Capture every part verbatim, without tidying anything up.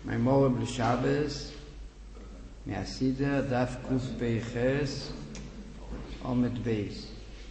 מימורים לשבס מהסידר דף קוף פייחס עומד בייס.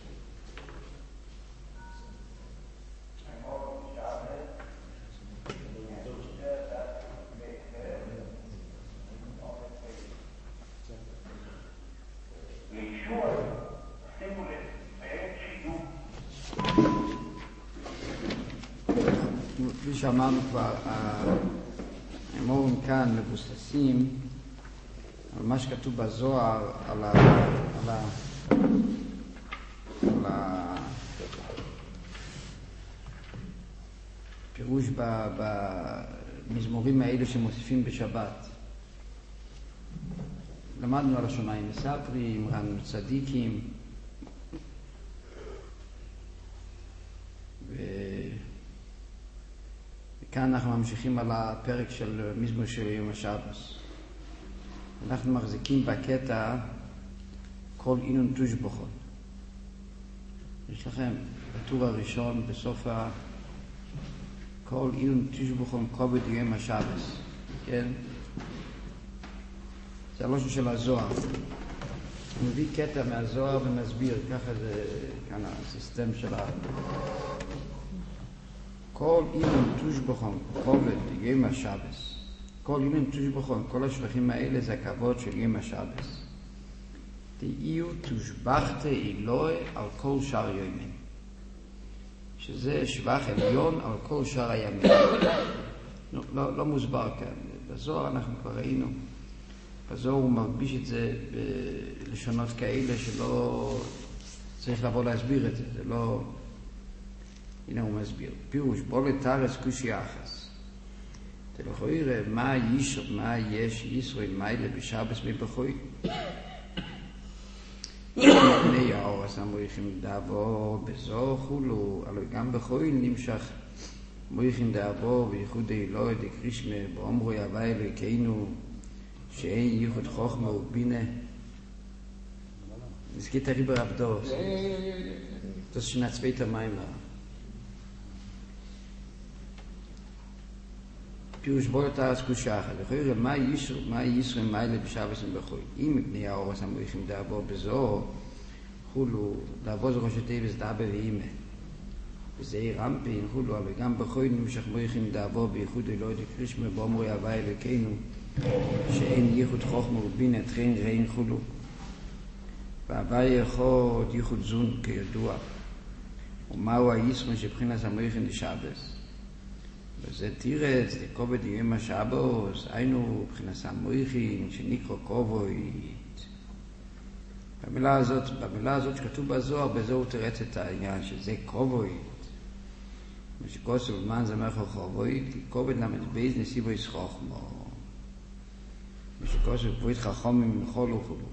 כפי שאמרנו כבר, האמורים כאן מבוססים על מה שכתוב בזוהר, על ה... על ה... על הפירוש במזמורים האלה שמוסיפים בשבת. למדנו על השמיים מספרים, ראינו צדיקים, ו... כאן אנחנו ממשיכים על הפרק של מזמור של יום השבס. אנחנו מחזיקים בקטע כל אינון תושבחון. יש לכם בטור הראשון בסוף ה... כל אינון תושבחון כובד יום השבס. כן? זה הלושן של הזוהר. הוא מביא קטע מהזוהר ומסביר, ככה זה כאן הסיסטם של ה... כל אינון תושבחון כובד יום השבס. כל אינון תושבחון, כל השבחים האלה זה הכבוד של יום השבס. תהיו תושבחת אלוהי על כל שאר יומים. שזה שבח עליון על כל שאר הימים. לא, לא, לא מוסבר כאן. בזוהר אנחנו כבר ראינו. בזוהר הוא מרביש את זה בלשונות כאלה שלא צריך לבוא להסביר את זה. זה לא... הנה הוא מסביר. פירוש, בוא לתרס קושי אחס. תלכו יראה מה יש, מה יש ישראל מיילה בשבס מבחוי. בני האור המויכים דאבו בזו חולו, אבל גם בחוי נמשך מויכים דאבו וייחוד אלוהי דקרישמה באומרו יהווי אלוהינו שאין ייחוד חוכמה ובינה. נזכית הריבר עבדו. זה שנצפה את המים לה. פירוש בו לתרס קושי אחת. לכו יראה מה ישראל מיילה בשבס מבחוי. אם בני האור המויכים דאבו בזו חולו, דאבו זה ראש הטבס דאבא ואימא. וזה רמפין חולו, אבל גם בחוי נמשך מויכים דאבו בייחוד אלוהי דקרישמה באומרו יהווי אלוהינו שאין ייחוד חוכמה ובינה תכן ראין חולו. והווי יכול ייחוד זון כידוע. ומהו הישרון שבחינס המויכים לשבס? וזה תירץ, דקובד יום השבוס, היינו בחינס המויכים שנקרא כובוית. במילה הזאת, במילה הזאת שכתוב בזוהר, בזה הוא תרץ את העניין שזה כובוית. מה שכוסו במן זה מרחו כובוית, כי כובד למד בייז נסיבו ישחוכמו. מה שכוסו כבוית חכומים מחולו חולו.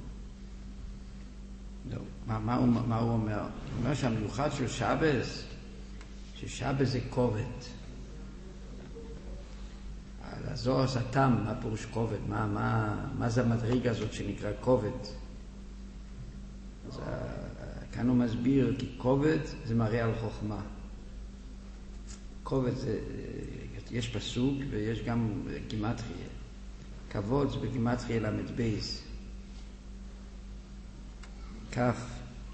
מה, מה, הוא, מה הוא אומר? הוא אומר שהמיוחד של שבס, ששבס זה כובד. הזוהר סתם, מה פירוש כובד? מה, מה, מה זה המדרגה הזאת שנקרא כובד? אז כאן הוא מסביר כי כובד זה מראה על חוכמה. כובד זה, יש פסוק ויש גם גימטריה. כבוד זה בגימטריה למד בייס. כף,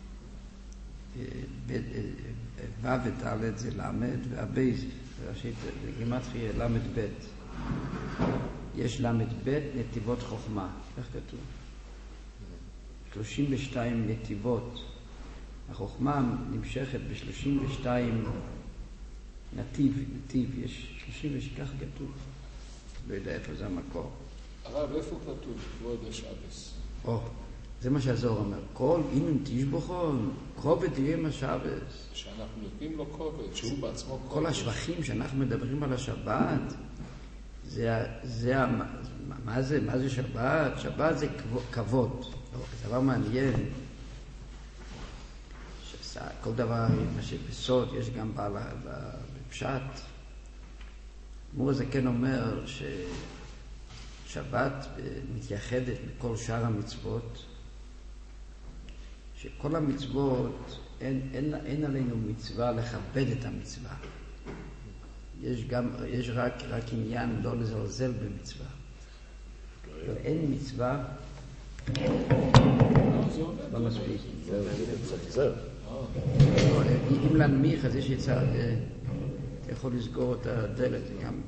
ו' וד' זה למד, והבייס, בגימטריה למד ב'. יש למד ב' נתיבות חוכמה. איך כתוב? שלושים ושתיים נתיבות. החוכמה נמשכת ב-שלושים ושתיים נתיב, נתיב, יש שלושים ושתיים, כך כתוב. לא יודע איפה זה המקור. הרב, איפה כתוב כבוד השבס? או, זה מה שהזוהר אומר. כל אינון תשבחון, כובד יום השבס. שאנחנו נותנים לו כובד, שהוא בעצמו כובד. כל השבחים שאנחנו מדברים על השבת, זה, זה, מה זה, מה זה שבת? שבת זה כבוד. זה דבר מעניין. כל דבר, מה שבסוד, יש גם בפשט. מור הזה כן אומר ששבת מתייחדת מכל שאר המצוות, שכל המצוות, אין, אין, אין עלינו מצווה לכבד את המצווה. יש גם, יש רק, רק עניין לא לזלזל במצווה. אין מצווה, לא מספיק. אם להנמיך, אז יש יצא, אתה יכול לסגור את הדלת, זה גם...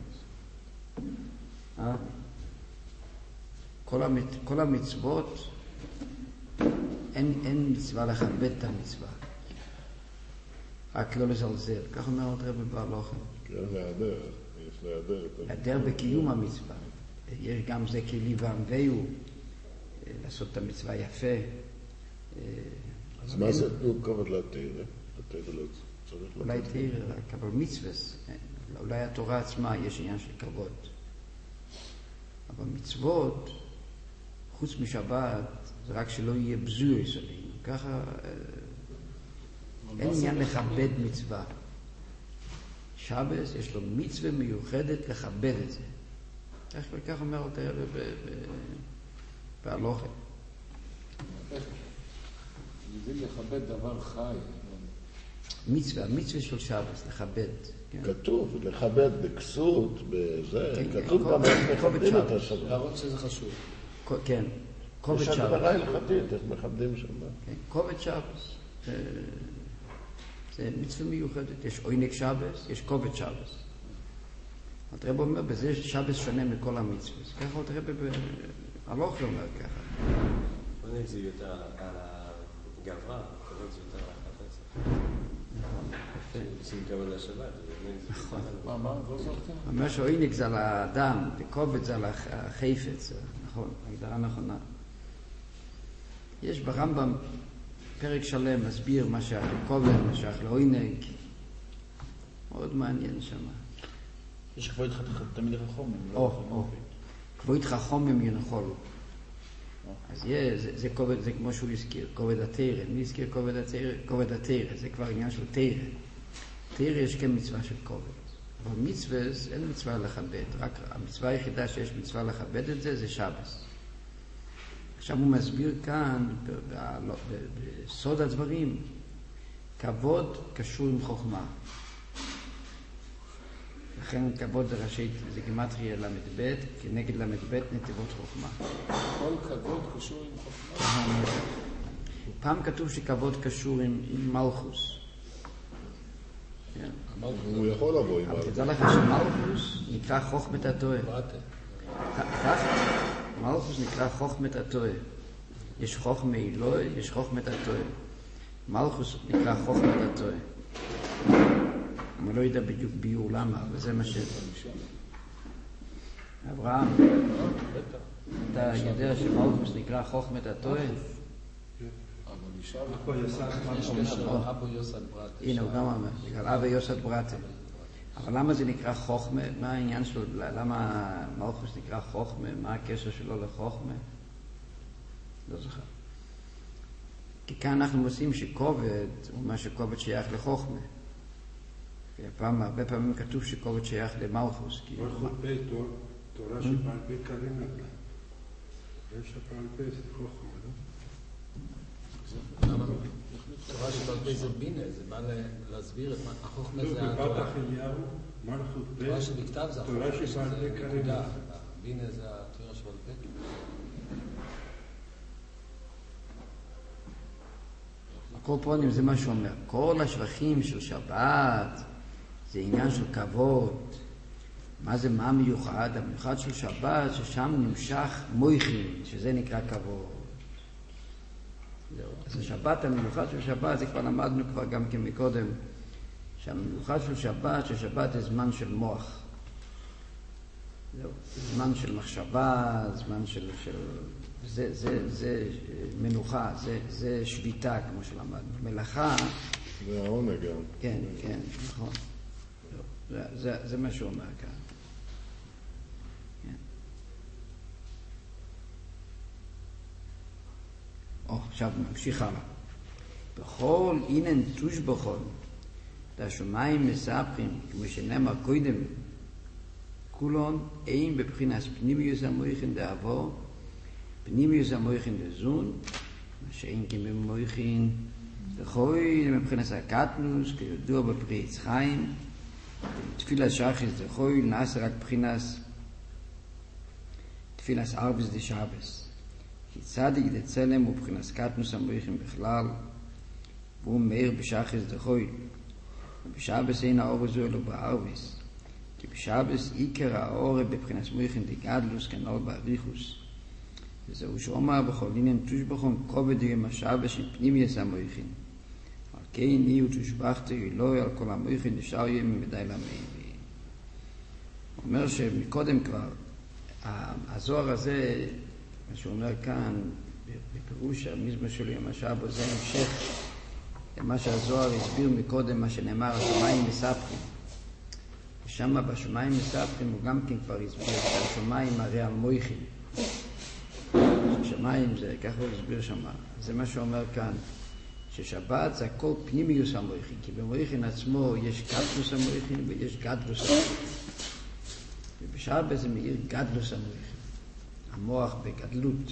כל המצוות, אין מצווה לכבד את המצווה. רק לא לזלזל. כך אומר עוד רבי בהלכה. כן, להיעדר, יש להיעדר. להיעדר בקיום המצווה. יש גם זה כלי ועמדהו, לעשות את המצווה יפה. אז מה זה כבוד לתורה? לתורה לא צריך... אולי תורה, רק אבל מצווה. אולי התורה עצמה יש עניין של כבוד. אבל מצוות, חוץ משבת, זה רק שלא יהיה בזוי אצלנו. ככה... אין עניין לכבד מצווה. שבס יש לו מצווה מיוחדת לכבד את זה. איך וכך אומר אותה בהלכה. זה לכבד דבר חי. מצווה, מצווה של שבס, לכבד. כתוב, לכבד בכסות, בזה, כתוב גם איך מכבדים את השבת. להראות שזה חשוב. כן, כובד שבס. יש הגברה הלכתית, איך מכבדים שבת. כובד שבס. זה מצווה מיוחדת. יש עונג שבס, יש כובד שבס. הרב אומר, בזה שבס שונה מכל המצוות. ככה הרב בהלכה אומר ככה. עונג זה יותר על הגאווה, כבוד זה יותר על החפץ. נכון. עושים כבוד לשבת. נכון. מה, מה? לא זוכר? אומר שעונג זה על האדם, וכובד זה על החפץ. נכון, הגדרה נכונה. יש ברמב"ם פרק שלם מסביר מה שייך לכובד, מה שייך לעונג. מאוד מעניין שם. יש כבוד תמיד חכמים. או, או. כבוד חכמים ינחולו. אז זה כובד, זה כמו שהוא הזכיר, כובד התורה. מי הזכיר כובד התורה? כובד התורה, זה כבר עניין של תורה. תורה יש כן מצווה של כובד. אבל מצווה, אין מצווה לכבד. רק המצווה היחידה שיש מצווה לכבד את זה, זה שבס. עכשיו הוא מסביר כאן, בסוד הדברים, כבוד קשור עם חוכמה. לכן כבוד זה ראשי, זה גימטריה למד ב', כנגד למד ב' נתיבות חוכמה. כל כבוד קשור עם חוכמה? פעם כתוב שכבוד קשור עם, עם מלכוס. הוא יכול לבוא עם אבל תדע לך שמלכוס נקרא חוכמת התורה. כך, מלכוס נקרא חוכמת התורה. יש חוכמה אלוהי, יש חוכמת התורה. מלכוס נקרא חוכמת התורה. אני לא יודע בדיוק ביור למה, אבל זה מה ש... אברהם, אתה יודע שמלכוס נקרא חוכמת התורה? אבו יוסד ברטה. הנה, הוא גם אומר, בגלל אבו יוסד ברטה. אבל למה זה נקרא חוכמה? מה העניין שלו? למה מלכוס נקרא חוכמה? מה הקשר שלו לחוכמה? לא זוכר. כי כאן אנחנו עושים שכובד הוא מה שכובד שייך לחוכמה. פעם, הרבה פעמים כתוב שכובד שייך למלכוס. מלכות בית, תורה שבעל פה קרים לה. יש שבעל פה זה חוכמה, לא? תורה שבעל פה זה בינה, זה בא להסביר את מה, החוכמה זה התורה. בבת אחליהו, מלכות בית, תורה שבכתב זה תורה שבעל פה קרים לה. בינה זה התורה שבעל פה. הקורפונים זה מה שאומר. כל השבחים של שבת זה עניין של כבוד. מה זה מה מיוחד? המיוחד של שבת ששם נמשך מויכין, שזה נקרא כבוד. אז השבת המיוחד של שבת, זה כבר למדנו כבר גם כן מקודם, שהמיוחד של שבת, ששבת זה זמן של מוח. זהו, זמן של מחשבה, זמן של... של זה, זה, זה מנוחה, זה, זה שביתה, כמו שלמדנו. מלאכה... זה העונג גם. כן, כן, נכון. זה, זה, זה מה שהוא אומר כאן. כן. או, עכשיו נמשיך הלאה. בכל אינן תושבחון, השמיים מספרים, כמו שנאמר קודם, כולון אין בבחינת פנימיוס המויכין דאבו, פנימיוס המויכין דזון, מה שאין כי במויכין דחוי, מבחינת הקטנוס, כידוע בפרי עץ חיים, תפילת שחריס דחוי נעשה רק בחינס תפילת ארבס דשבס. כי צדיק דצלם הוא בחינס קטנוס המויכים בכלל, והוא מאיר בשחריס דחוי. ובשבס אין האור זו אלו בארביס. כי בשבס עיקר האור בבחינס מויכים דגדלוס כנול באריכוס. וזהו שאומר בכל עניין תושבחון כובד עם השבס עם פנימיוס המויכים. על כן יהיו תושבחתו אלוהי על כל המויכים נשאר יהיה ממדי למייבי. הוא אומר שמקודם כבר הזוהר הזה, מה שהוא אומר כאן בפירוש המזמור שלו עם השבס, זה המשך מה שהזוהר הסביר מקודם, מה שנאמר השמיים מספחים. ושם בשמיים מספחים הוא גם כן כבר הסביר שהשמיים הרי על מויכים. ששמיים זה, ככה הוא הסביר שם. זה מה שאומר כאן, ששבת זה הכל פנימיוס המויכים, כי במויכים עצמו יש קטנוס המויכים ויש גדלוס המויכים. ובשבת זה מאיר גדלוס המויכים, המוח בגדלות.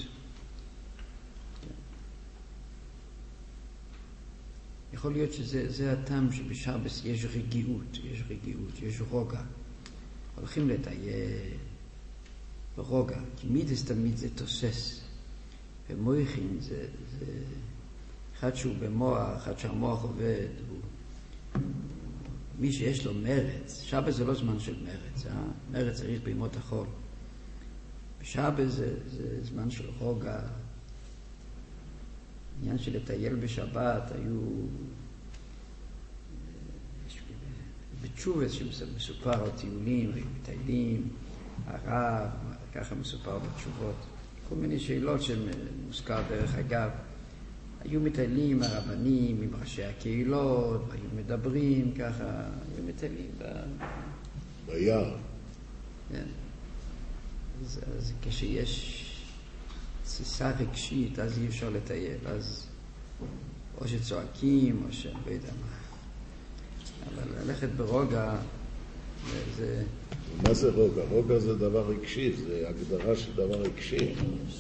יכול להיות שזה זה הטעם שבשבס יש רגיעות, יש רגיעות, יש רוגע. הולכים לטייל ברוגע, כי מידס תמיד זה תוסס. ומויכים זה, זה אחד שהוא במוח, אחד שהמוח עובד. הוא, מי שיש לו מרץ, שבס זה לא זמן של מרץ, אה? מרץ צריך בימות החול. בשבס זה, זה זמן של רוגע. העניין של לטייל בשבת היו בתשובס שמסופר על טיולים, היו מטיילים, הרב, ככה מסופר בתשובות, כל מיני שאלות שמוזכר דרך אגב. היו מטיילים הרבנים עם ראשי הקהילות, היו מדברים ככה, היו מטיילים ב... ביער. כן. אז, אז כשיש תסיסה רגשית, אז אי אפשר לטייל, אז או שצועקים, או שאני לא יודע מה. אבל ללכת ברוגע, זה... מה זה רוגע? רוגע זה דבר רגשי, זה הגדרה של דבר רגשי.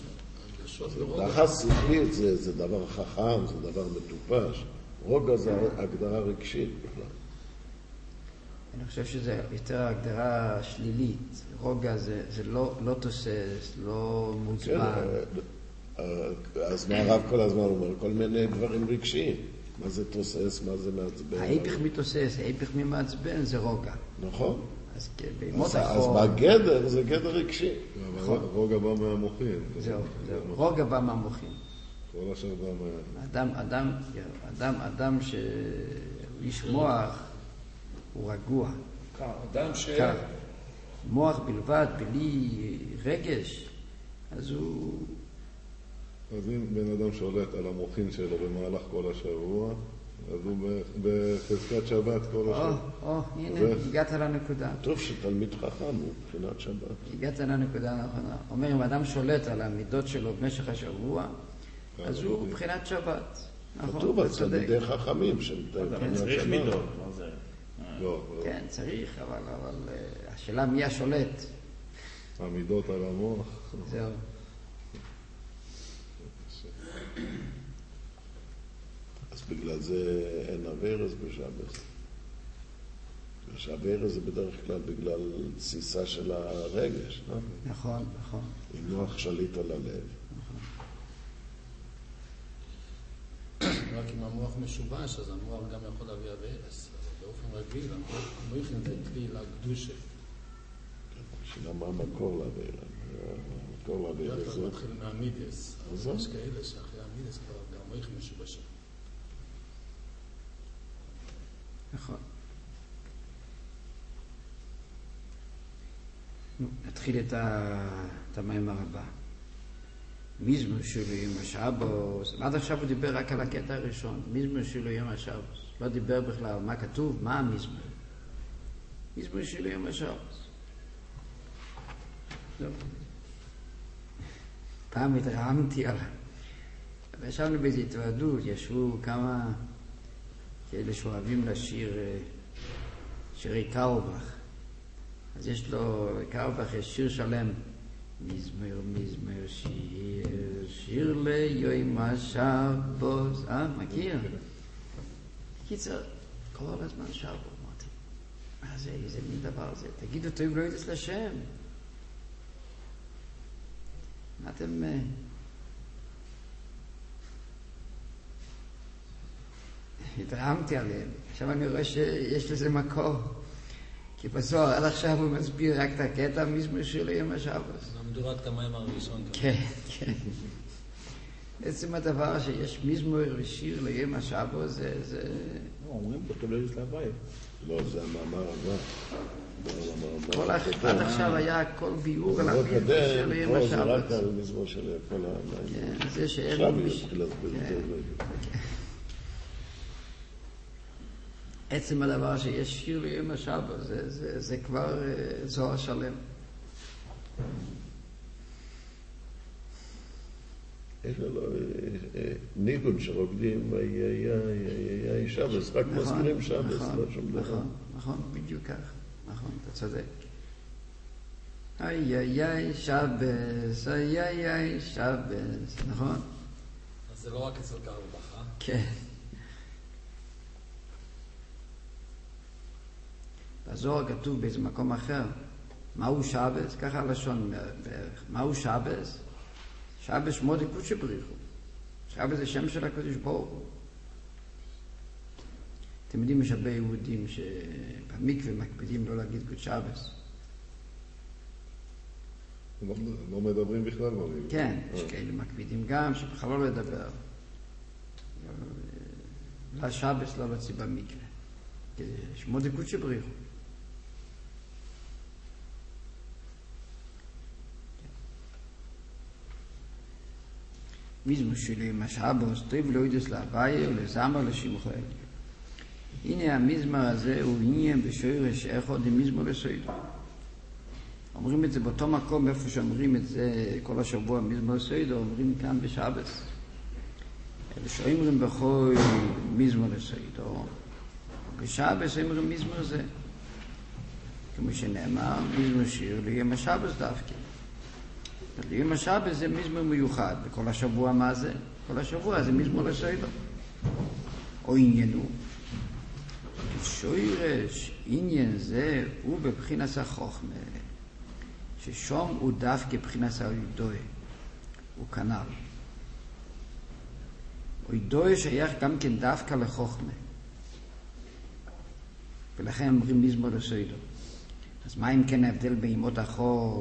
לחס שכלית זה, זה דבר חכם, זה דבר מטופש. רוגע זה הגדרה רגשית בכלל. אני חושב שזה יותר הגדרה שלילית. רוגע זה, זה לא, לא תוסס, לא מוצבן. אז מה הרב כל הזמן אומר? כל מיני דברים רגשיים. מה זה תוסס, מה זה מעצבן? ההיפך מתוסס, ההיפך ממעצבן זה רוגע. נכון. אז בימות החול... אז בגדר זה גדר רגשי. רוגע בא מהמוחים. זהו, זהו. רוגע בא מהמוחים. כל השאר בא מה... אדם, אדם, אדם, אדם שהוא איש מוח, הוא רגוע. אדם ש... מוח בלבד, בלי רגש, אז הוא... אז אם בן אדם שולט על המוחין שלו במהלך כל השבוע, אז הוא בחזקת שבת כל השבוע. או, או, הנה, הגעת לנקודה. טוב שתלמיד חכם הוא מבחינת שבת. הגעת לנקודה נכונה. אומר, אם אדם שולט על המידות שלו במשך השבוע, אז הוא מבחינת שבת. נכון, כתוב על תלמידי חכמים שמתאים מבחינת שבת. צריך מידות, מה זה? כן, צריך, אבל השאלה מי השולט. המידות על המוח. זהו. אז בגלל זה אין אברז בשבס. שהאברז זה בדרך כלל בגלל תסיסה של הרגש, לא? נכון, נכון. אם נוח שליט על הלב. רק אם המוח משובש, אז המוח גם יכול להביא אברז. באופן רגיל, המוחים זה כלי לקדושה. שאלה מה המקור לאברז? המקור לאברז זה... זה מתחיל מהמידס. אז יש כאלה שאחרי המידס כבר גם המוחים משובשים. נכון. נתחיל את המאמר הבא. מזמור שלו יום השבוס. עד עכשיו הוא דיבר רק על הקטע הראשון. מזמור שלו יום השבוס. לא דיבר בכלל על מה כתוב, מה המזמור. מזמור שלו יום השבוס. לא. פעם התרעמתי על... וישבנו באיזו התוועדות, ישבו כמה כאלה שאוהבים לשיר שירי קרלבך. אז יש לו, קרלבך יש שיר שלם. מזמור, מזמור, שיר, שיר ליום השבוס. אה, מכיר? קיצר, כל הזמן שרו, אמרתי. מה זה, איזה מין דבר זה? תגידו טוב לא יודעת לשם. מה אתם... התרעמתי עליהם. עכשיו אני רואה שיש לזה מקור. כי בסוף עד עכשיו הוא מסביר רק את הקטע מזמור של יום השבוס. למדו רק את המים הראשון. כן, כן. בעצם הדבר שיש מזמור ושיר ליום השבוס זה... לא, אומרים בכלל לא יש להוויה. לא, זה המאמר הבא. כל עד עכשיו היה כל ביאור על המזמור של יום השבוס. פה זה רק השבוס. על המזמור של כל המים. כן, זה שאין... עכשיו הוא יתחיל להסביר את זה. עצם הדבר שיש שיר ליום השבוס, זה, זה, זה כבר uh, זוהר שלם. יש לנו ניגון שרוקדים, איי איי איי שבס, רק מזכירים שבס, לא שום דבר. נכון, נכון, בדיוק כך. נכון, אתה צודק. איי איי איי שבס, איי איי איי שבס, נכון? אז זה לא רק אצל קרלבך, אה? כן. בזוהר כתוב באיזה מקום אחר, מהו שבס? ככה הלשון בערך. מהו שבס? שבס שמו דקודש בריחו. שבס זה שם של הקדוש ברוך הוא. אתם יודעים, יש הרבה יהודים שבמקווה מקפידים לא להגיד קודש שבס. לא מדברים בכלל במקווה. כן, יש כאלה מקפידים גם שבכלל לא לדבר. לשבס לא להוציא במקווה. שמו דקודש בריחו. מזמור של יום השבוס, טוב לא יודעת להוויה ולזמר לשמחו. הנה המזמור הזה הוא עניין בשורש אחד עם מזמור לסוידו. אומרים את זה באותו מקום איפה שאומרים את זה כל השבוע מזמור לסוידו, אומרים כאן בשבס. אלה שאומרים בכל מזמור לסוידו, בשבס אומרים מזמור זה. כמו שנאמר, מזמור שיר ליום השבוס דווקא. ליום השבוס זה מזמור מיוחד, וכל השבוע מה זה? כל השבוע זה מזמור לסוידו. או עניינו. שורש עניין זה הוא בבחינת החוכמה, ששום הוא דווקא בבחינת הידוע, הוא כנ"ל. הידוע שייך גם כן דווקא לחוכמה. ולכן אומרים מזמור לסוידו. אז מה אם כן ההבדל בימות החול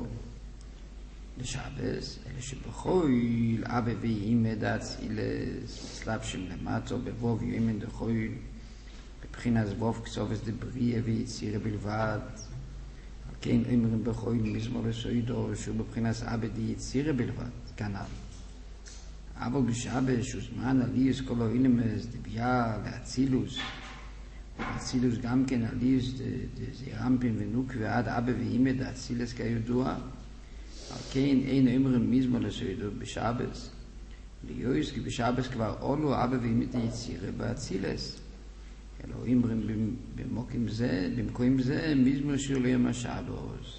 לשבס? אלה שבכל אבא ואמא דאצילס סלאפשים למטו בבוב יוימן דחול בבחינת ווב כסובס דבריה ויצירה בלבד. על כן אומרים בכל מזמור לסוידו שהוא בבחינת אבא דיצירה בלבד, כנ"ל. אבל בשבס הוא זמן עליוס כל האילמס דביה לאצילוס, אצילוס גם כן עליוס דזירמפין ונוק ועד אבא ואמא דאצילס כידוע. על כן אין אומרים מזמור לסוידו בשבס ליוס, כי בשבס כבר עולו אבא ואמא דיצירה באצילס. אלא אומרים במקום זה, במקום זה מזמור שיר ליום השבוס.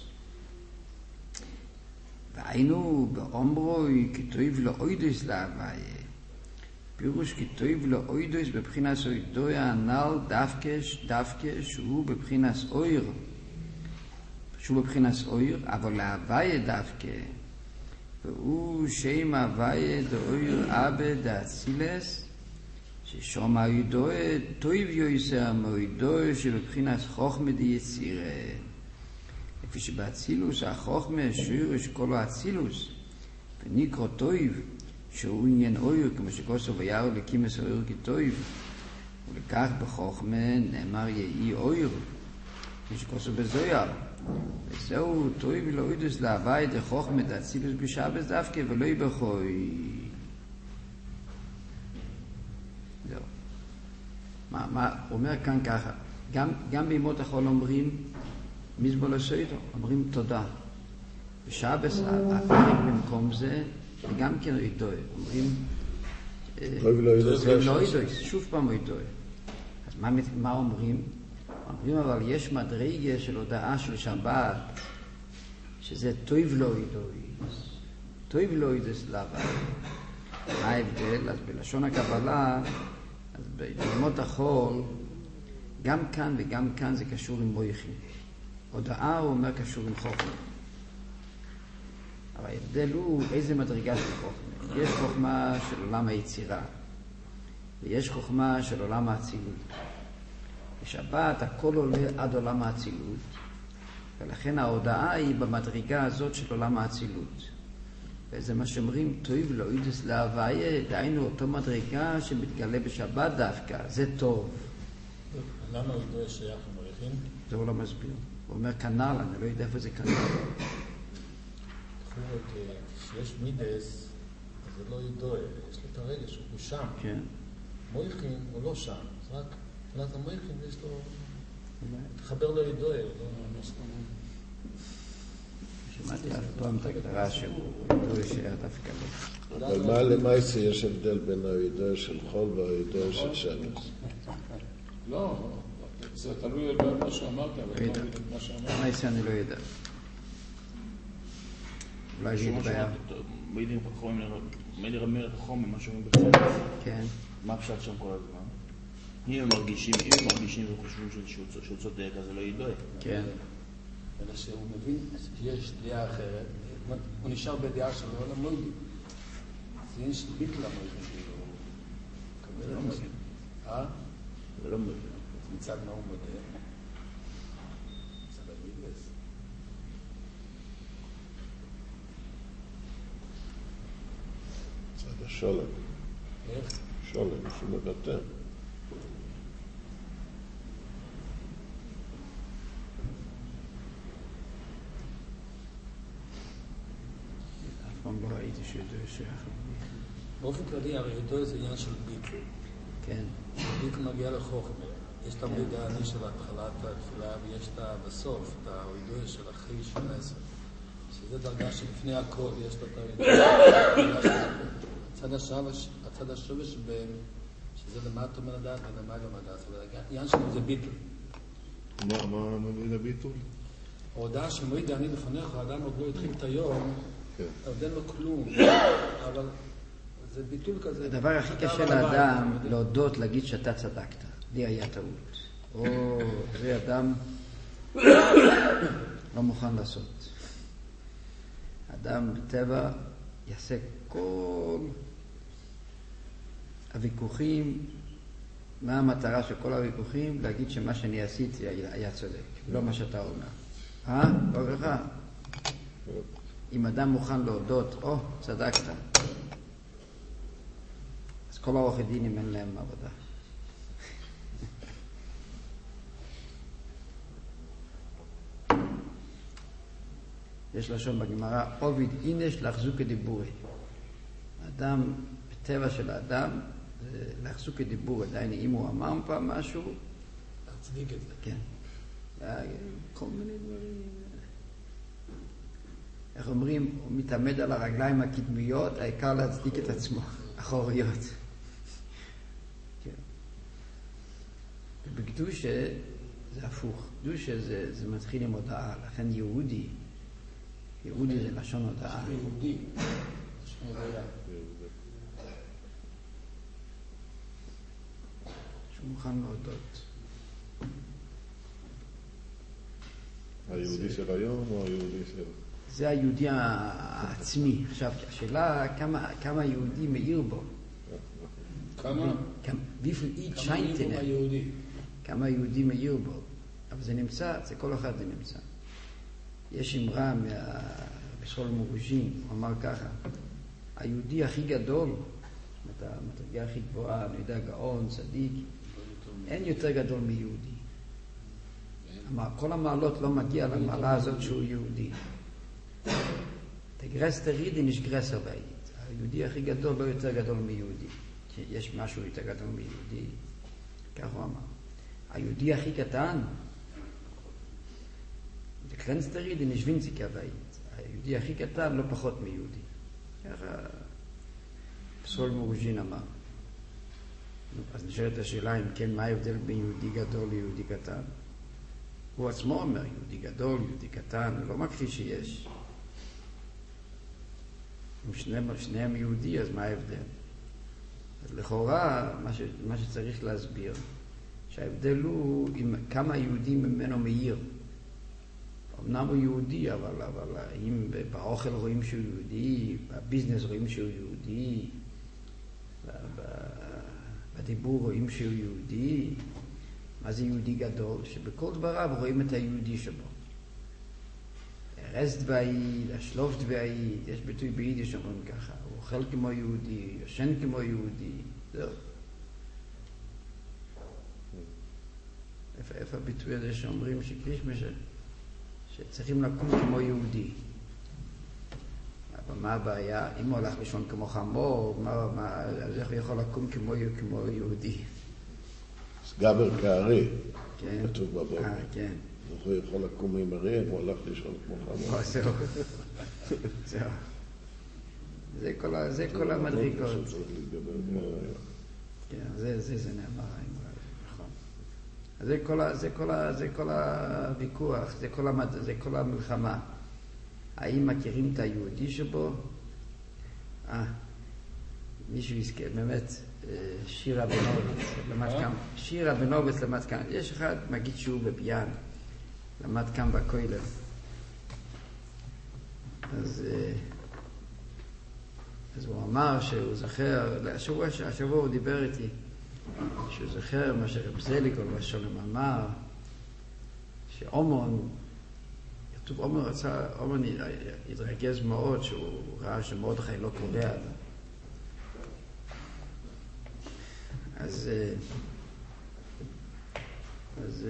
והיינו באומרוי כתוב לו אוידוס להוויה, פירוש כתוב לו אוידוס בבחינת אוידוי הנ"ל דווקא דווקא שהוא בבחינת אויר, שהוא בבחינת אויר, אבל להוויה דווקא, והוא שם הוויה דאויר אבא דאצילס, ששום האוידוי טוב יויסר מאוידוי שבבחינת חוכמה דיצירה. לפי שבאצילוס החוכמה שורש כל האצילוס ונקרא טוב שהוא עניין אויר, כמו שכוסו ויראו לקימס אויר כטוב, ולכך בחוכמה נאמר יהי אויר, כמו שכוסו בזויר. וזהו טוב לא יודס להווה את החוכמה דאצילוס בשבס דווקא ולא יבחוי. זהו. מה, מה, אומר כאן ככה, גם, גם בימות החול אומרים מזמור לסוידו, אומרים תודה. בשבס הפרק במקום זה, וגם כן אוידוי, אומרים לא אוידוי, שוב פעם אוידוי. אז מה, מה אומרים? אומרים אבל יש מדרגה של הודעה של שבת, שזה טוב לא אוידוי, טוב לא אוידוי סלאבה. מה ההבדל? אז בלשון הקבלה, אז בימות החול, גם כאן וגם כאן זה קשור עם מויכין. הודעה הוא אומר קשור עם חוכמה. אבל ההבדל הוא איזה מדרגה של חוכמה. יש חוכמה של עולם היצירה, ויש חוכמה של עולם האצילות. בשבת הכל עולה עד עולם האצילות, ולכן ההודעה היא במדרגה הזאת של עולם האצילות. וזה מה שאומרים, טוב לא ידוס להוויה, דהיינו אותו מדרגה שמתגלה בשבת דווקא, זה טוב. למה הוא יודע שייך למויכין? זה הוא לא מסביר. הוא אומר כנ"ל, אני לא יודע איפה זה כנ"ל. כשיש מידס, אז זה לא ידוע, יש לו את הרגש, הוא שם. כן. מויכין הוא לא שם, זה רק תפילת המויכין ויש לו... תחבר לו ידוע, הוא לא סתם. שמעתי על פעם את הגדרה שהוא ידוע שהיה דווקא לא. אבל מה למעשה יש הבדל בין הידוע של חול והידוע של שבס? לא, זה תלוי במה שאמרת, אבל לא מבין מה שאמרת. למעשה אני לא יודע. אולי זה יתבהר. מי לרמר את החום ממה שאומרים בחום? כן. מה פשט שם כל הזמן? אם הם מרגישים, אם הם מרגישים וחושבים שהוא צודק, אז זה לא ידוע. כן. אלא שהוא מבין שיש דעה אחרת, הוא נשאר בדעה שלו, אבל הם לא יודעים. זה יש ביטל המויכין כאילו. זה לא מבין. אה? זה לא מבין. מצד מה הוא מודה? מצד המידס. צד השולם. איך? שולם, שהוא מבטא. אף פעם לא ראיתי שידוע שייך. באופן כללי, הרי ידוע זה עניין של ביטל. כן. ביטל מגיע לחוכמה. יש את המידע העני של התחלת התפילה, ויש את בסוף, את הידוע של אחרי שמונה עשרה. שזה דרגה שלפני הכל יש לו את הידוע. הצד השורש בהם, שזה למטה מן הדעת ולמעלה מן הדעת. אבל העניין שלו זה ביטל. מה מביא לביטול? ההודעה של מועיד אני לפניך, האדם עוד לא התחיל את היום, עוד אין לו כלום, אבל זה ביטול כזה. הדבר הכי קשה לאדם להודות, להגיד שאתה צדקת. לי היה טעות. או זה אדם לא מוכן לעשות. אדם בטבע יעשה כל הוויכוחים, מה המטרה של כל הוויכוחים? להגיד שמה שאני עשיתי היה צודק, לא מה שאתה אומר. אה? לא ככה. אם אדם מוכן להודות, או, צדקת. אז כל העורכי דינים אין להם עבודה. יש לשון בגמרא, עוביד אינש להחזוק דיבורי. אדם, בטבע של האדם, זה להחזוק דיבורי. דייני, אם הוא אמר פעם משהו, להצדיק את זה. כן. כל מיני דברים. איך אומרים, הוא מתעמד על הרגליים הקדמיות, העיקר להצדיק את עצמו, אחוריות. כן. ובקדושה זה הפוך. קדושה זה, זה מתחיל עם הודעה, לכן יהודי. יהודי זה לשון הודעה. יהודי. לשון הודעה. שהוא מוכן להודות. היהודי של היום או היהודי של... זה היהודי העצמי. עכשיו, השאלה כמה, כמה יהודי מאיר בו. כמה? wie viel ich כמה scheint יהודי היהודי? כמה יהודי מאיר בו. אבל זה נמצא, זה כל אחד זה נמצא. יש אמרה בשול מורוז'ין, הוא אמר ככה, היהודי הכי גדול, את המדרגה הכי גבוהה, אני יודע, גאון, צדיק, אין יותר גדול מיהודי. אמר, כל המעלות לא מגיע למעלה הזאת שהוא יהודי. תגרסטר רידי נשגרסר בעית. היהודי הכי גדול לא יותר גדול מיהודי. כי יש משהו יותר גדול מיהודי. כך הוא אמר. היהודי הכי קטן, זה קרנסטר רידי נשווינציקה בעית. היהודי הכי קטן לא פחות מיהודי. ככה פסול מורוז'ין אמר. אז נשארת השאלה אם כן, מה ההבדל בין יהודי גדול ליהודי קטן? הוא עצמו אומר, יהודי גדול, יהודי קטן, לא מכחיש שיש. אם שניהם, שניהם יהודי, אז מה ההבדל? אז לכאורה, מה, ש, מה שצריך להסביר, שההבדל הוא עם כמה יהודים ממנו מאיר. אמנם הוא יהודי, אבל, אבל אם באוכל רואים שהוא יהודי, בביזנס רואים שהוא יהודי, בדיבור רואים שהוא יהודי. מה זה יהודי גדול? שבכל דבריו רואים את היהודי שבו. רסט בעיד, השלופט בעיד, יש ביטוי ביידיש שאומרים ככה, הוא אוכל כמו יהודי, ישן כמו יהודי, זהו. איפה, איפה הביטוי הזה שאומרים שקרישמה, שצריכים לקום כמו יהודי? אבל מה הבעיה? אם הוא הלך לישון כמו חמור, מה, מה, אז איך הוא יכול לקום כמו, כמו יהודי? גבר כארי, כן. כתוב בבוקר. אה, כן. הוא יכול לקום עם אריה, הוא הלך לישון כמו חמור. זהו. זהו. זה כל, זה כל המדרגות. כן, זה, זה, זה נאמר. נכון. זה כל, זה כל, זה כל הוויכוח, זה כל, המד, זה כל המלחמה. האם מכירים את היהודי שבו? אה, מישהו יזכה, באמת, שירה בנובץ, למד כאן, שירה בנובץ למד כאן. יש אחד, מגיד שהוא בביין, למד כאן בכולל. אז, אז הוא אמר שהוא זכר, השבוע, השבוע הוא דיבר איתי, שהוא זכר מה שרב זליגול בשולם אמר, שאומון, כתוב אומון רצה, אומון התרגז מאוד, שהוא ראה שמרדכי לא קורא. אז, אז, אז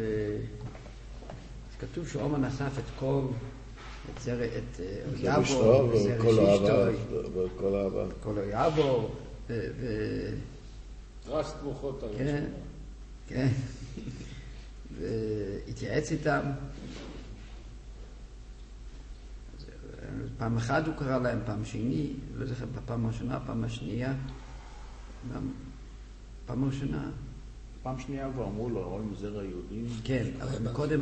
כתוב שאומן אסף את כל, את זר, את אויאבו, וכל אהבה, וכל אהבה. כל אויאבו, ו... רסט מוחות הראשונה. כן, כן. והתייעץ איתם. פעם אחת הוא קרא להם, פעם שני, לא זוכר, בפעם הראשונה, פעם השנייה. פעם ראשונה. פעם שנייה כבר אמרו לו, רואים זרע יהודי. כן, אבל קודם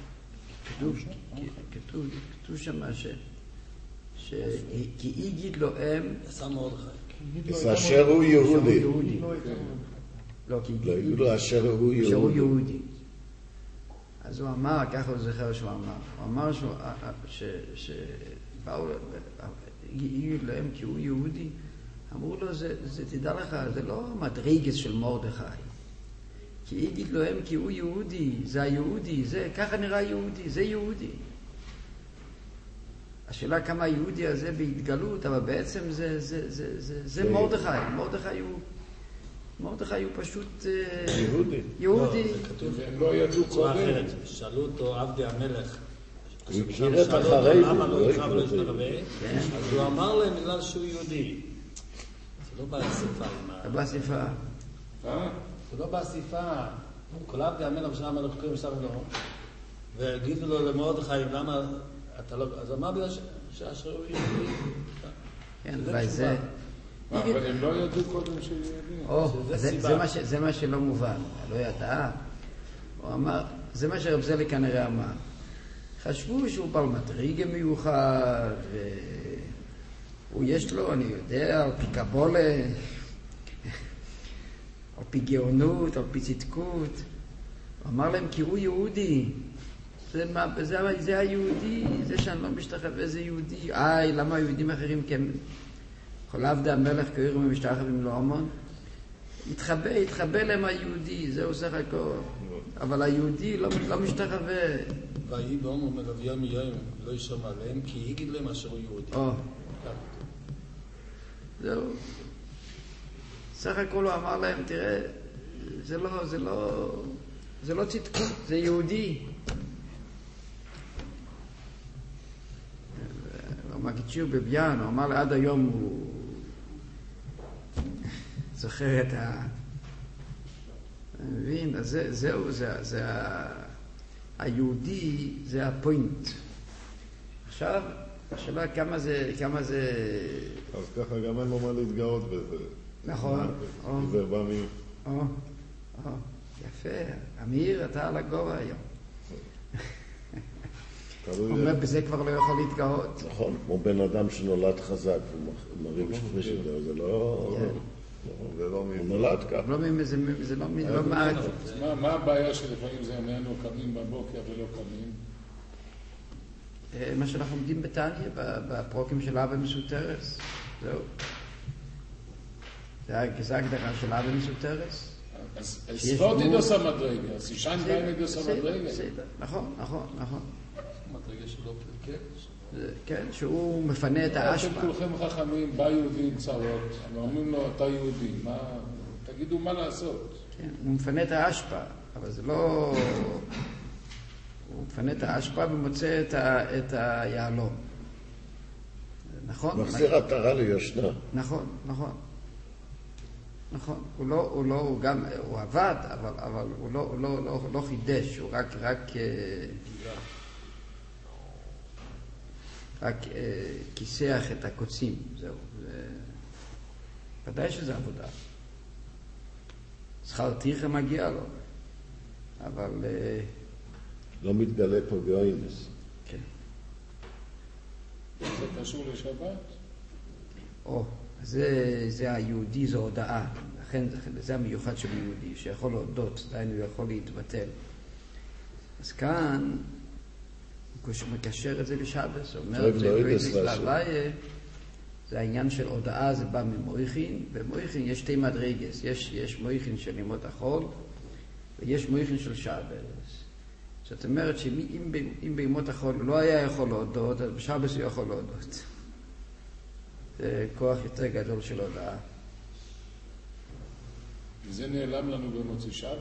כתוב, כתוב שם ש... כי יגיד לו אם... עשה מרדכי. אשר הוא יהודי. לא, כי יגיד לו אשר הוא יהודי. אז הוא אמר, ככה הוא זוכר שהוא אמר. הוא אמר שבאו, יגיד לו אם כי הוא יהודי. אמרו לו, זה, זה, תדע לך, זה לא מדרגס של מרדכי. כי יגיד לו הם, כי הוא יהודי, זה היהודי, זה, ככה נראה יהודי, זה יהודי. השאלה כמה היהודי הזה בהתגלות, אבל בעצם זה, זה, זה, זה, זה מרדכי. מרדכי הוא, מרדכי הוא פשוט יהודי. יהודי. לא, זה כתוב, הם לא ידעו קודם. שאלו אותו עבדי המלך. הוא הכיר את אחרי זה. למה לא יקרב לו שנרבה? אז הוא אמר להם בגלל שהוא יהודי. זה לא באסיפה. זה באסיפה. אה? זה לא באסיפה. כל עבדי המלך ושם המלך קוראים שם לו. והגידו לו למרדכי, למה אתה לא... אז אמר בגלל שאשר הוא יהודי. כן, אולי זה... אבל הם לא ידעו קודם שיהודי. זה מה שלא מובן. לא ידע. הוא אמר, זה מה שרב זליג כנראה אמר. חשבו שהוא בעל מדרגה מיוחד, והוא יש לו, אני יודע, על פי קבולה, על פי גאונות, על פי צדקות. הוא אמר להם, כי הוא יהודי. זה, מה, זה, זה היהודי, זה שאני לא משתחווה, זה יהודי. איי, למה היהודים אחרים כן... כל עבדי המלך קוראים ומשתחווים לו המון. התחבא, התחבא להם היהודי, זהו סך הכל. אבל היהודי לא, לא משתחווה. ויהי באומר מלוויה מיום לא ישמע להם, כי יגיד להם אשר הוא יהודי. או. זהו. סך הכל הוא אמר להם, תראה, זה לא, זה לא, זה לא צדקות, זה יהודי. הוא מגיד שיר בביין, הוא אמר לעד היום הוא זוכר את ה... אני מבין, אז זה, זהו, זה, זה ה... היהודי זה הפוינט. עכשיו, השאלה כמה זה, כמה זה... אז ככה גם אין לו מה להתגאות בזה. נכון. זה בא מ... או, או, יפה. אמיר, אתה על הגובה היום. הוא אומר, בזה כבר לא יכול להתגאות. נכון, כמו בן אדם שנולד חזק, הוא מרים שפריש את זה, זה לא... זה לא הוא מ... נולד ככה. לא מ- זה זה לא מ- לא מהארץ. אז מה- מה הבעיה שלפעמים זה איננו קמים בבוקר ולא קמים? אה, מה שאנחנו עומדים בתניא, ב- בפרוקים של אבא מסותרס. זהו. זה ה- זה ההגדרה של אבא מסותרס. אז שיש ספורט גבול. אידוס המדרגה, אז אישן בהם אידוס בסדר, המדרגה. בסדר. נכון, נכון, נכון. מדרגה שלו, כן. זה- כן, שהוא מפנה את האשפה. אתם כולכם חכמים, בא יהודי עם צרות, ואומרים לו, אתה יהודי, מה... תגידו מה לעשות. כן, הוא מפנה את האשפה, אבל זה לא... הוא מפנה את האשפה ומוצא את, ה... את היהלום. נכון? מחזיר עטרה ליושנה. נכון, נכון. נכון. הוא לא, הוא לא, הוא גם, הוא עבד, אבל, אבל הוא לא, הוא לא, לא, לא חידש, הוא רק, רק, אה, רק אה, כיסח את הקוצים, זהו. זה... ודאי שזה עבודה. שכר טרחה מגיע לו, אבל... אה, לא מתגלה פה גאינס. כן. זה קשור לשבת? או, זה, זה היהודי, זו הודעה. לכן זה המיוחד של יהודי, שיכול להודות, דהיינו הוא יכול להתבטל. אז כאן, הוא מקשר את זה לשבס, הוא אומר, זה להוויה, זה העניין של הודעה, זה בא ממויכין, ומויכין יש שתי מדרגס, יש, יש מויכין של ימות החול, ויש מויכין של שבס. זאת אומרת שאם אם בימות החול הוא לא היה יכול להודות, אז בשבס הוא יכול להודות. זה כוח יותר גדול של הודעה. וזה נעלם לנו במוצאי שבת.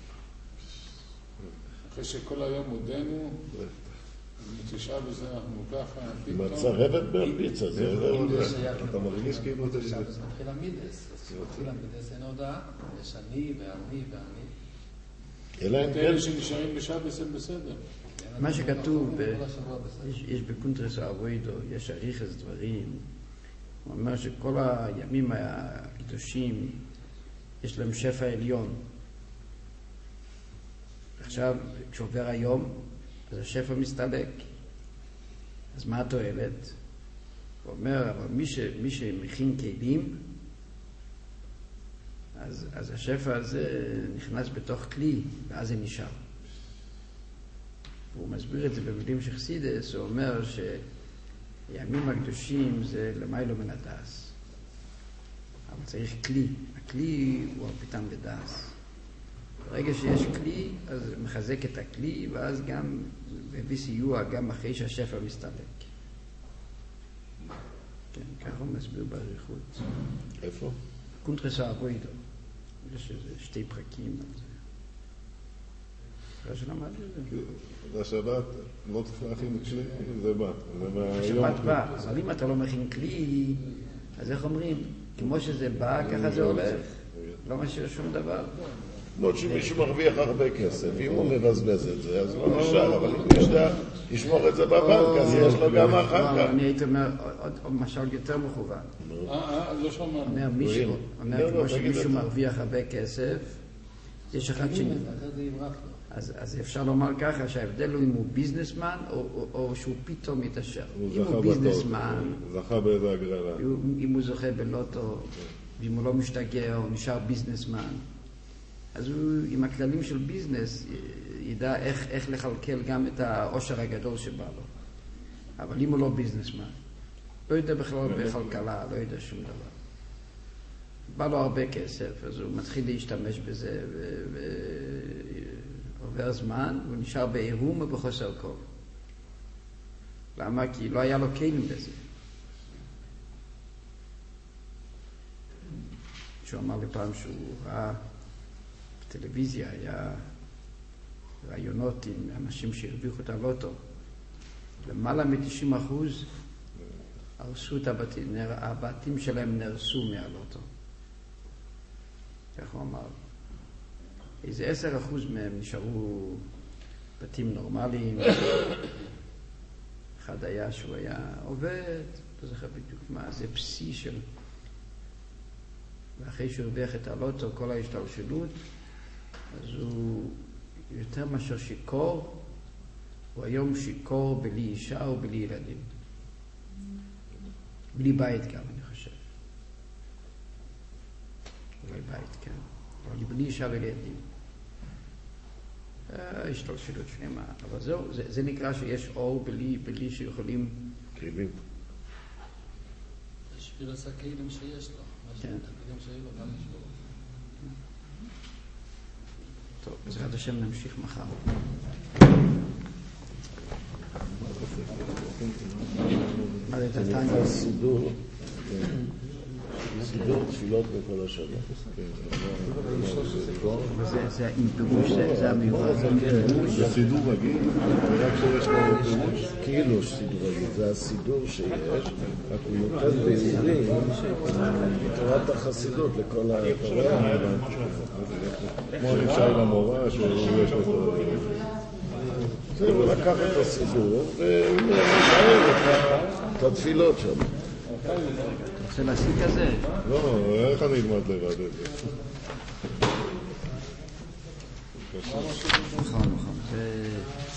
אחרי שכל היום הודינו, במוצאי שבת אנחנו ככה, עם הצרבת בהרביצה, זה... אתה מרגיש כאילו זה... עכשיו זה מתחיל המידס, אז כשמתחיל המידס אין הודעה, יש אני ואני ואני. אלא אם את כן... אלה שנשארים בשבת הם בסדר. מה שכתוב, יש, יש בקונטרס האבוידו, יש אריכס דברים, הוא אומר שכל הימים הקדושים יש להם שפע עליון. עכשיו, כשעובר היום, אז השפע מסתלק. אז מה התועלת? הוא אומר, אבל מי, ש, מי שמכין כלים, אז, אז השפע הזה נכנס בתוך כלי, ואז זה נשאר. הוא מסביר את זה במילים של חסידס, הוא אומר שהימים הקדושים זה למיילו מן הדס. אבל צריך כלי. הכלי הוא הפתאום לדס. ברגע שיש כלי, אז מחזק את הכלי, ואז גם מביא סיוע גם אחרי שהשפע מסתלק. כן, ככה הוא מסביר באריכות. איפה? קונטרס האבוידו. יש איזה שתי פרקים על זה. אחרי שלמד את זה. השבת לא צריך להכין כלי, זה בא. השבת בא, אבל אם אתה לא מכין כלי, אז איך אומרים? כמו שזה בא, ככה זה הולך. לא משאיר שום דבר. לא שמישהו מרוויח הרבה כסף, אם הוא מבזבז את זה, אז לא נשאר, אבל אם יש דעת, ישמור את זה בבנק, אז יש לו גם אחר כך. אני הייתי אומר, עוד משל יותר מכוון. אה, אה, לא שמענו. אומר מישהו, אומר כמו שמישהו מרוויח הרבה כסף, יש אחד ש... אחרי זה יברח לו. אז, אז אפשר לומר ככה שההבדל הוא אם הוא ביזנסמן או, או, או שהוא פתאום מתעשר. אם הוא ביזנסמן, הוא זכה באיזה הגרלה. אם הוא זוכה בלוטו, ואם הוא לא משתגע או נשאר ביזנסמן, אז הוא עם הכללים של ביזנס ידע איך, איך לכלכל גם את העושר הגדול שבא לו. אבל אם הוא לא ביזנסמן, לא יודע בכלל בכלכלה, לא יודע שום דבר. בא לו הרבה כסף, אז הוא מתחיל להשתמש בזה, ועובר זמן, והוא נשאר בעירום ובחוסר קול. למה? כי לא היה לו כלים בזה. שהוא אמר לי פעם שהוא ראה בטלוויזיה, היה רעיונות עם אנשים שהרוויחו את הלוטו. למעלה מ-תשעים אחוז הרסו את הבתים, הבתים שלהם נרסו מהלוטו. כך הוא אמר. איזה עשר אחוז מהם נשארו בתים נורמליים. אחד היה שהוא היה עובד, לא זוכר בדיוק מה, זה פסי של... ואחרי שהוא הרוויח את הלוטו, כל ההשתלשלות, אז הוא יותר מאשר שיקור, הוא היום שיקור בלי אישה או בלי ילדים. בלי בית גם, אני חושב. אולי בית, כן. אבל בלי אישה וילדים. השתלשלות שלמה. אבל זהו, זה, זה נקרא שיש אור בלי, בלי שיכולים... כלים. בשביל הכלים שיש לו. כן. הכלים שיש לו גם יש לו. טוב, בעזרת השם נמשיך מחר. מה זה זה נקרא סידור, סידור תפילות בכל השבת. זה עם פירוש, זה המיוחד. זה סידור רגיל, רק שיש לו פירוש. כאילו סידור רגיל, זה הסידור שיש, רק הוא נותן בעירים תורת החסידות לכל התורה. כמו נשאי למורה שיש לו זה הוא לקח את הסידור והוא משאר את התפילות שם. אתה רוצה להסיק כזה? לא, איך אני אלמד לבד את זה? נכון, נכון.